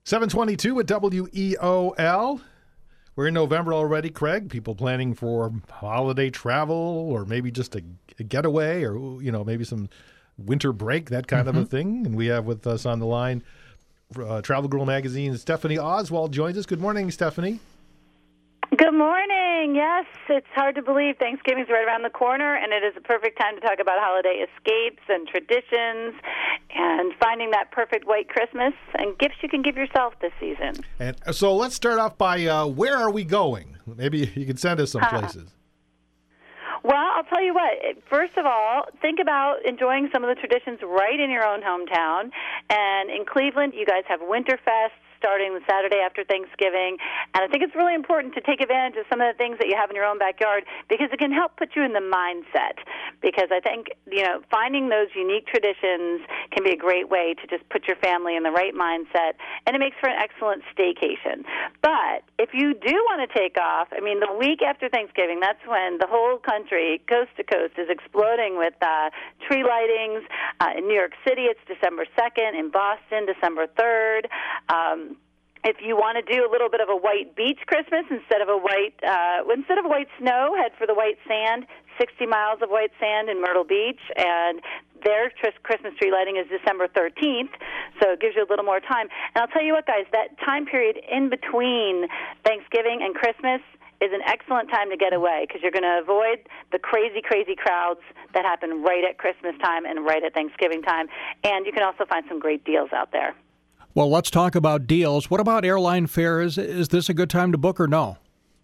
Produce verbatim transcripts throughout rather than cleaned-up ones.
seven twenty-two at W E O L. We're in November already, Craig. People planning for holiday travel or maybe just a, a getaway or, you know, maybe some winter break, that kind mm-hmm. of a thing. And we have with us on the line uh, Travel Girl Magazine, Stephanie Oswald joins us. Good morning, Stephanie. Good morning. Yes, it's hard to believe Thanksgiving's right around the corner, and it is a perfect time to talk about holiday escapes and traditions and finding that perfect white Christmas and gifts you can give yourself this season. And so let's start off by uh, where are we going? Maybe you can send us some uh, places. Well, I'll tell you what. First of all, think about enjoying some of the traditions right in your own hometown. And in Cleveland, you guys have Winterfest starting the Saturday after Thanksgiving. And I think it's really important to take advantage of some of the things that you have in your own backyard because it can help put you in the mindset. Because I think, you know, finding those unique traditions can be a great way to just put your family in the right mindset, and it makes for an excellent staycation. But if you do want to take off, I mean, the week after Thanksgiving, that's when the whole country, coast to coast, is exploding with uh, tree lightings. Uh, in New York City, it's December second. In Boston, December third. Um, If you want to do a little bit of a white beach Christmas instead of a white uh, instead of white snow, head for the white sand. sixty miles of white sand in Myrtle Beach, and their Christmas tree lighting is December thirteenth, so it gives you a little more time. And I'll tell you what, guys, that time period in between Thanksgiving and Christmas is an excellent time to get away because you're going to avoid the crazy, crazy crowds that happen right at Christmas time and right at Thanksgiving time, and you can also find some great deals out there. Well, let's talk about deals. What about airline fares? Is this a good time to book or no?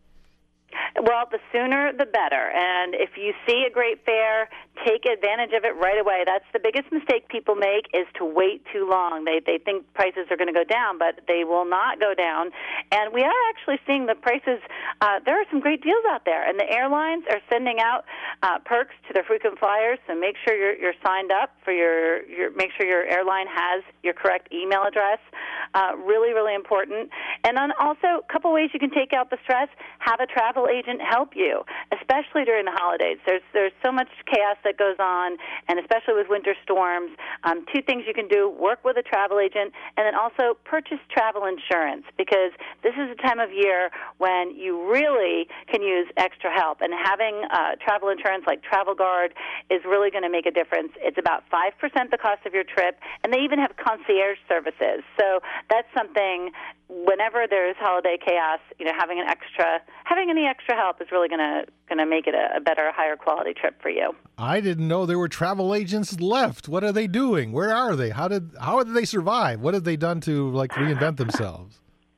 Well, the sooner the better. And if you see a great fare, take advantage of it right away. That's the biggest mistake people make is to wait too long. They they think prices are going to go down, but they will not go down. And we are actually seeing the prices. Uh, there are some great deals out there, and the airlines are sending out uh, perks to their frequent flyers. So make sure you're you're signed up for your your. Make sure your airline has your correct email address. Uh, really, really important. And then also a couple ways you can take out the stress. Have a travel agent help you, especially during the holidays. There's there's so much chaos that goes on, and especially with winter storms. Um, two things you can do: work with a travel agent, and then also purchase travel insurance, because this is a time of year when you really can use extra help. And having uh, travel insurance like Travel Guard is really going to make a difference. It's about five percent the cost of your trip, and they even have concierge services. So that's something. Whenever there's holiday chaos, you know, having an extra, having any extra help is really going to going to make it a, a better, higher quality trip for you. I didn't know there were travel agents left. What are they doing? Where are they? How did how did they survive? What have they done to like reinvent themselves?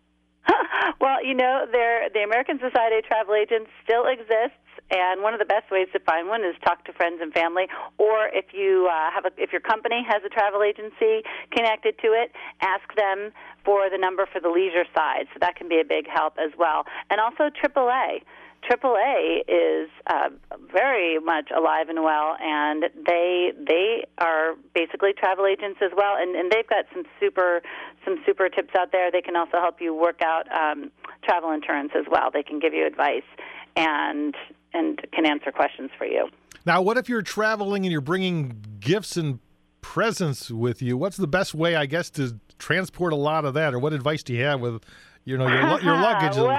Well, you know, there the American Society of Travel Agents still exists. And one of the best ways to find one is talk to friends and family, or if you uh, have a, if your company has a travel agency connected to it, ask them for the number for the leisure side. So that can be a big help as well. And also triple A. triple A is uh, very much alive and well, and they they are basically travel agents as well, and, and they've got some super some super tips out there. They can also help you work out um, travel insurance as well. They can give you advice and and can answer questions for you. Now, what if you're traveling and you're bringing gifts and presents with you? What's the best way, I guess, to transport a lot of that, or what advice do you have with, you know, your your luggage? Well,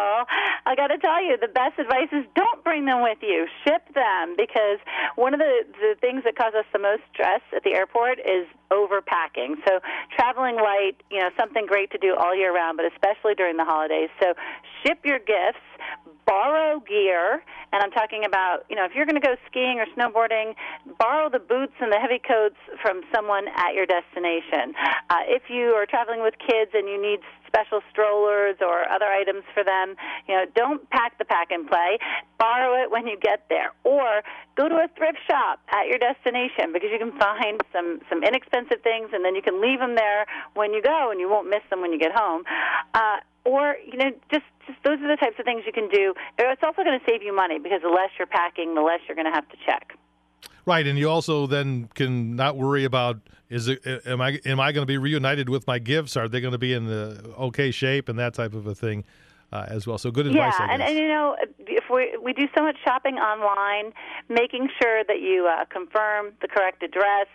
I got to tell you, the best advice is don't bring them with you. Ship them, because one of the, the things that cause us the most stress at the airport is overpacking. So traveling light, you know, something great to do all year round, but especially during the holidays. So ship your gifts, borrow gear, and I'm talking about, you know, if you're going to go skiing or snowboarding, borrow the boots and the heavy coats from someone at your destination. Uh, if you are traveling with kids and you need special strollers or other items for them, you know, don't pack the pack and play. Borrow it when you get there. Or go to a thrift shop at your destination, because you can find some, some inexpensive things, and then you can leave them there when you go, and you won't miss them when you get home. Uh, or, you know, just, just those are the types of things you can do. It's also going to save you money, because the less you're packing, the less you're going to have to check. Right, and you also then can not worry about, is it am I am I going to be reunited with my gifts? Are they going to be in the okay shape, and that type of a thing uh, as well? So good advice, yeah, I guess. and, and you know, if we we do so much shopping online, making sure that you uh, confirm the correct address,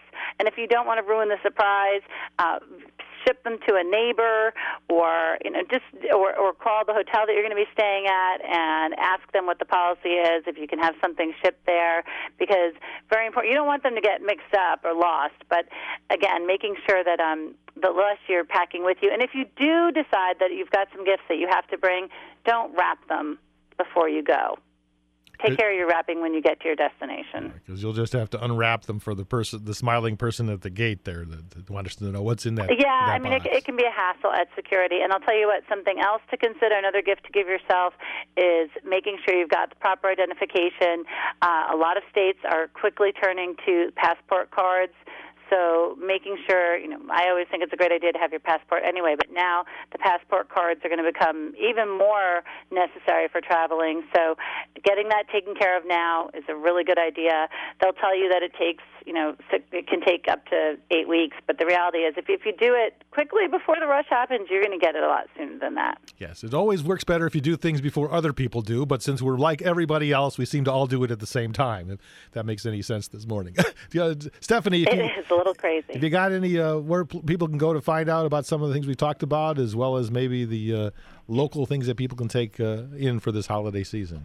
And if you don't want to ruin the surprise, uh, ship them to a neighbor, or you know, just or, or call the hotel that you're going to be staying at and ask them what the policy is, if you can have something shipped there, because very important. You don't want them to get mixed up or lost, but again, making sure that um, the less you're packing with you. And if you do decide that you've got some gifts that you have to bring, don't wrap them before you go. Take care of your wrapping when you get to your destination. Because you'll just have to unwrap them for the person, the smiling person at the gate there that, that wants to know what's in that. Yeah, that I mean, it, box. it can be a hassle at security. And I'll tell you what, something else to consider, another gift to give yourself, is making sure you've got the proper identification. Uh, a lot of states are quickly turning to passport cards. So making sure, you know, I always think it's a great idea to have your passport anyway, but now the passport cards are going to become even more necessary for traveling. So getting that taken care of now is a really good idea. They'll tell you that it takes, you know, it can take up to eight weeks, but the reality is if, if you do it quickly before the rush happens, you're going to get it a lot sooner than that. Yes, it always works better if you do things before other people do, but since we're like everybody else, we seem to all do it at the same time, if that makes any sense this morning. yeah, Stephanie, if it you, is a little crazy. If you got any uh, where p- people can go to find out about some of the things we talked about, as well as maybe the uh, local things that people can take uh, in for this holiday season?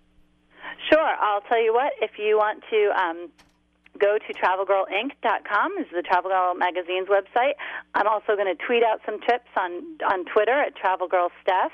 Sure. I'll tell you what, if you want to um, go to travel girl inc dot com, this is the Travel Girl Magazine's website. I'm also going to tweet out some tips on, on Twitter at Travel Girl Steph.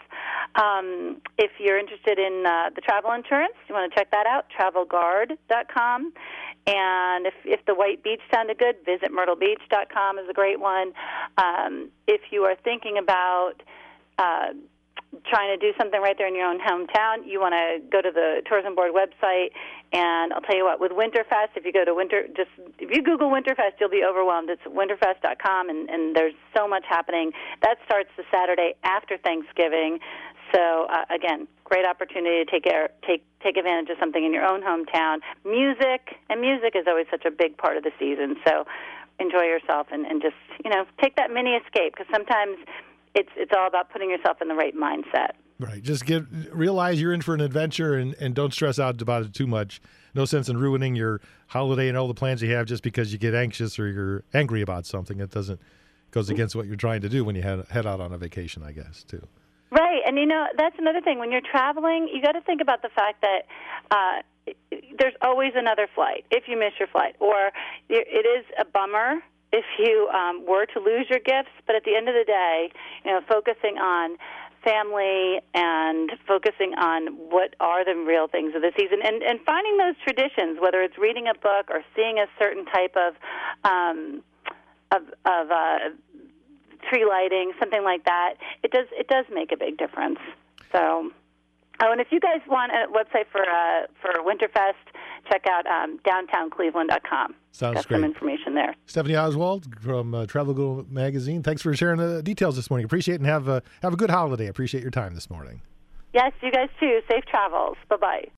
Um, if you're interested in uh, the travel insurance, you want to check that out, travel guard dot com. And if, if the White Beach sounded good, visit myrtle beach dot com is a great one. Um, if you are thinking about uh, trying to do something right there in your own hometown, you want to go to the tourism board website. And I'll tell you what, with Winterfest, if you go to Winter, just if you Google Winterfest, you'll be overwhelmed. It's winterfest dot com, and, and there's so much happening. That starts the Saturday after Thanksgiving. So uh, again, great opportunity to take air, take take advantage of something in your own hometown. Music and music is always such a big part of the season. So enjoy yourself and, and just you know take that mini escape, because sometimes it's it's all about putting yourself in the right mindset. Right. Just get realize you're in for an adventure and, and don't stress out about it too much. No sense in ruining your holiday and all the plans you have just because you get anxious or you're angry about something. It doesn't goes against what you're trying to do when you head head out on a vacation, I guess, too. Right. And, you know, that's another thing. When you're traveling, you got to think about the fact that uh, there's always another flight if you miss your flight. Or it is a bummer if you um, were to lose your gifts. But at the end of the day, you know, focusing on family and focusing on what are the real things of the season, and, and finding those traditions, whether it's reading a book or seeing a certain type of um, of, of uh, tree lighting, something like that, it does it does make a big difference. So, oh, and if you guys want a website for uh, for Winterfest, check out um, downtown cleveland dot com. Sounds Got great. some information there. Stephanie Oswald from uh, Travel Girl Magazine. Thanks for sharing the details this morning. Appreciate it, and have a, have a good holiday. Appreciate your time this morning. Yes, you guys too. Safe travels. Bye-bye.